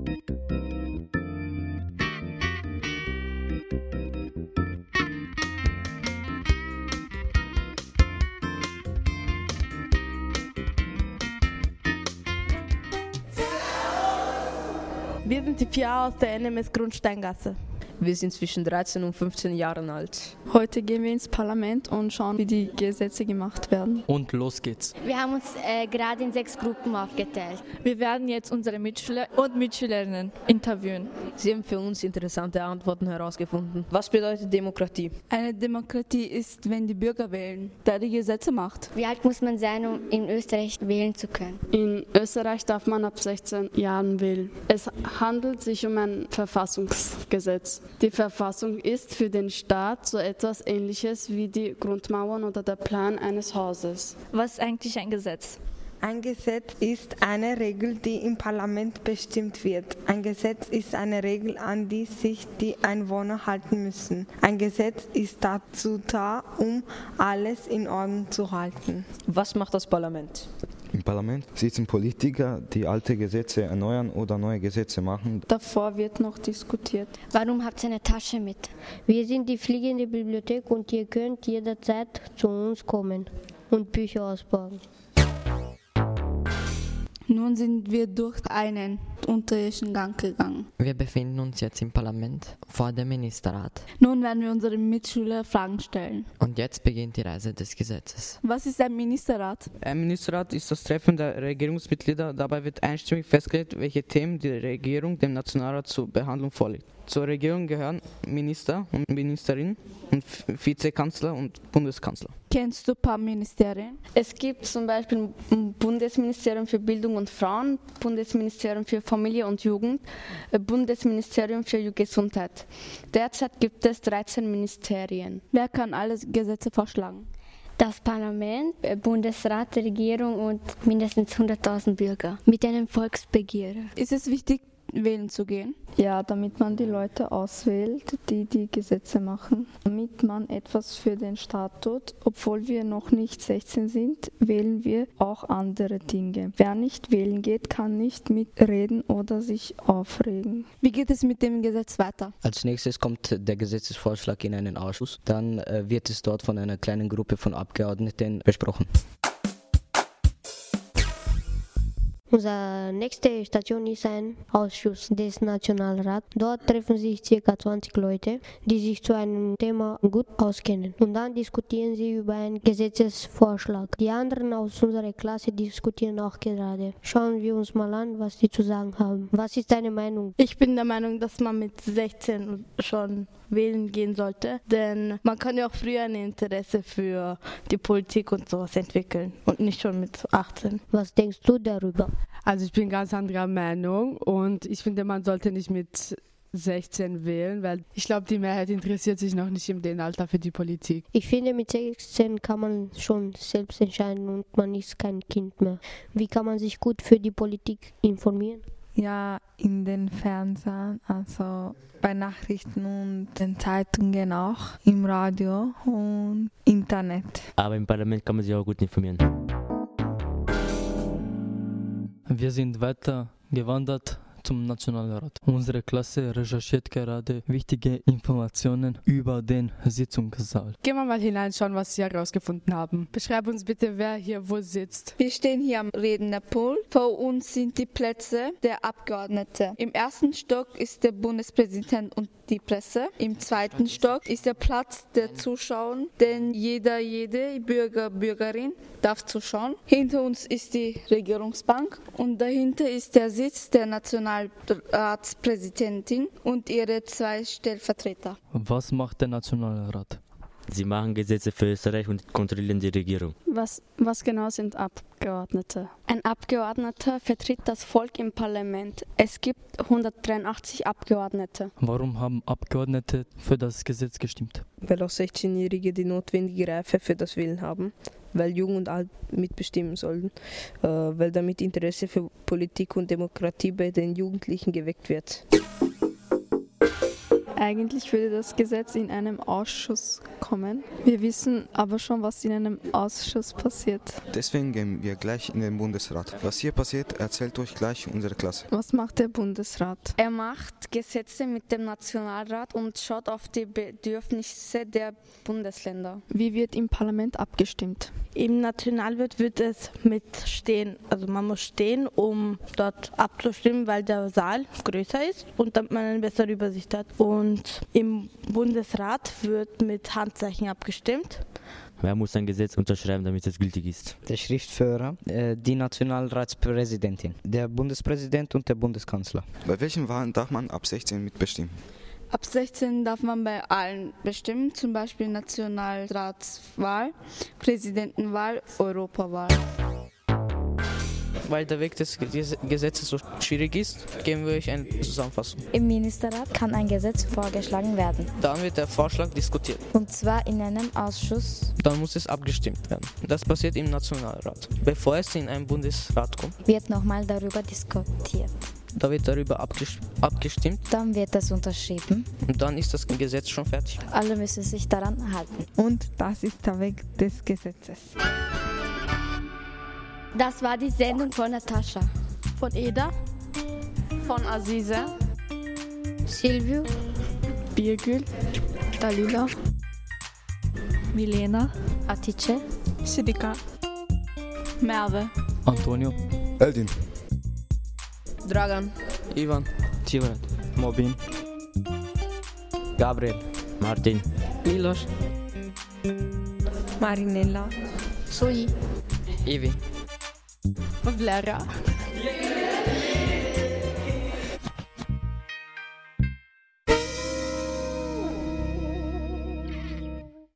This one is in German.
Wir sind die 4 aus der NMS Grundsteingasse. Wir sind zwischen 13 und 15 Jahren alt. Heute gehen wir ins Parlament und schauen, wie die Gesetze gemacht werden. Und los geht's. Wir haben uns gerade in 6 Gruppen aufgeteilt. Wir werden jetzt unsere Mitschüler und Mitschülerinnen interviewen. Sie haben für uns interessante Antworten herausgefunden. Was bedeutet Demokratie? Eine Demokratie ist, wenn die Bürger wählen, der die Gesetze macht. Wie alt muss man sein, um in Österreich wählen zu können? In Österreich darf man ab 16 Jahren wählen. Es handelt sich um ein Verfassungsgesetz. Die Verfassung ist für den Staat so etwas Ähnliches wie die Grundmauern oder der Plan eines Hauses. Was ist eigentlich ein Gesetz? Ein Gesetz ist eine Regel, die im Parlament bestimmt wird. Ein Gesetz ist eine Regel, an die sich die Einwohner halten müssen. Ein Gesetz ist dazu da, um alles in Ordnung zu halten. Was macht das Parlament? Im Parlament sitzen Politiker, die alte Gesetze erneuern oder neue Gesetze machen. Davor wird noch diskutiert. Warum habt ihr eine Tasche mit? Wir sind die fliegende Bibliothek und ihr könnt jederzeit zu uns kommen und Bücher ausborgen. Nun sind wir durch einen unterirdischen Gang gegangen. Wir befinden uns jetzt im Parlament vor dem Ministerrat. Nun werden wir unseren Mitschülern Fragen stellen. Und jetzt beginnt die Reise des Gesetzes. Was ist ein Ministerrat? Ein Ministerrat ist das Treffen der Regierungsmitglieder. Dabei wird einstimmig festgelegt, welche Themen die Regierung dem Nationalrat zur Behandlung vorlegt. Zur Regierung gehören Minister und Ministerinnen und Vizekanzler und Bundeskanzler. Kennst du ein paar Ministerien? Es gibt zum Beispiel Bundesministerium für Bildung und Frauen, Bundesministerium für Familie und Jugend, Bundesministerium für Gesundheit. Derzeit gibt es 13 Ministerien. Wer kann alle Gesetze vorschlagen? Das Parlament, Bundesrat, Regierung und mindestens 100.000 Bürger mit einem Volksbegehren. Ist es wichtig, wählen zu gehen? Ja, damit man die Leute auswählt, die die Gesetze machen. Damit man etwas für den Staat tut. Obwohl wir noch nicht 16 sind, wählen wir auch andere Dinge. Wer nicht wählen geht, kann nicht mitreden oder sich aufregen. Wie geht es mit dem Gesetz weiter? Als nächstes kommt der Gesetzesvorschlag in einen Ausschuss. Dann wird es dort von einer kleinen Gruppe von Abgeordneten besprochen. Unsere nächste Station ist ein Ausschuss des Nationalrats. Dort treffen sich ca. 20 Leute, die sich zu einem Thema gut auskennen. Und dann diskutieren sie über einen Gesetzesvorschlag. Die anderen aus unserer Klasse diskutieren auch gerade. Schauen wir uns mal an, was die zu sagen haben. Was ist deine Meinung? Ich bin der Meinung, dass man mit 16 schon wählen gehen sollte, denn man kann ja auch früher ein Interesse für die Politik und sowas entwickeln und nicht schon mit 18. Was denkst du darüber? Also ich bin ganz anderer Meinung und ich finde, man sollte nicht mit 16 wählen, weil ich glaube, die Mehrheit interessiert sich noch nicht in dem Alter für die Politik. Ich finde, mit 16 kann man schon selbst entscheiden und man ist kein Kind mehr. Wie kann man sich gut für die Politik informieren? Ja, in den Fernsehen, also bei Nachrichten und den Zeitungen auch, im Radio und Internet. Aber im Parlament kann man sich auch gut informieren. Wir sind weiter gewandert zum Nationalrat. Unsere Klasse recherchiert gerade wichtige Informationen über den Sitzungssaal. Gehen wir mal hineinschauen, was Sie herausgefunden haben. Beschreib uns bitte, wer hier wo sitzt. Wir stehen hier am Rednerpult. Vor uns sind die Plätze der Abgeordneten. Im ersten Stock ist der Bundespräsident und die Presse. Im zweiten Stock ist der Platz der Zuschauer, denn jede Bürger, Bürgerin darf zuschauen. Hinter uns ist die Regierungsbank und dahinter ist der Sitz der Nationalratspräsidentin und ihre 2 Stellvertreter. Was macht der Nationalrat? Sie machen Gesetze für Österreich und kontrollieren die Regierung. Was genau sind Abgeordnete? Ein Abgeordneter vertritt das Volk im Parlament. Es gibt 183 Abgeordnete. Warum haben Abgeordnete für das Gesetz gestimmt? Weil auch 16-Jährige die notwendige Reife für das Wählen haben, weil Jung und Alt mitbestimmen sollen, weil damit Interesse für Politik und Demokratie bei den Jugendlichen geweckt wird. Eigentlich würde das Gesetz in einem Ausschuss kommen. Wir wissen aber schon, was in einem Ausschuss passiert. Deswegen gehen wir gleich in den Bundesrat. Was hier passiert, erzählt euch gleich unsere Klasse. Was macht der Bundesrat? Er macht Gesetze mit dem Nationalrat und schaut auf die Bedürfnisse der Bundesländer. Wie wird im Parlament abgestimmt? Im Nationalrat wird es mitstehen. Also man muss stehen, um dort abzustimmen, weil der Saal größer ist und damit man eine bessere Übersicht hat. Und im Bundesrat wird mit Handzeichen abgestimmt. Wer muss ein Gesetz unterschreiben, damit es gültig ist? Der Schriftführer, die Nationalratspräsidentin, der Bundespräsident und der Bundeskanzler. Bei welchen Wahlen darf man ab 16 mitbestimmen? Ab 16 darf man bei allen bestimmen, zum Beispiel Nationalratswahl, Präsidentenwahl, Europawahl. Weil der Weg des Gesetzes so schwierig ist, geben wir euch eine Zusammenfassung. Im Ministerrat kann ein Gesetz vorgeschlagen werden. Dann wird der Vorschlag diskutiert. Und zwar in einem Ausschuss. Dann muss es abgestimmt werden. Das passiert im Nationalrat. Bevor es in einen Bundesrat kommt, Wird nochmal darüber diskutiert. da wird darüber abgestimmt. Dann wird es unterschrieben. Und dann ist das Gesetz schon fertig. Alle müssen sich daran halten. Und das ist der Weg des Gesetzes. Das war die Sendung von Natascha. Von Eda, Von Aziza, Silvio, Birgül, Dalila, Milena, Atice, Sidika, Merve, Antonio, Eldin, Dragan, Ivan, Tigran, Mobin, Gabriel, Martin, Milos, Marinella, Sui, Evi, Vlera.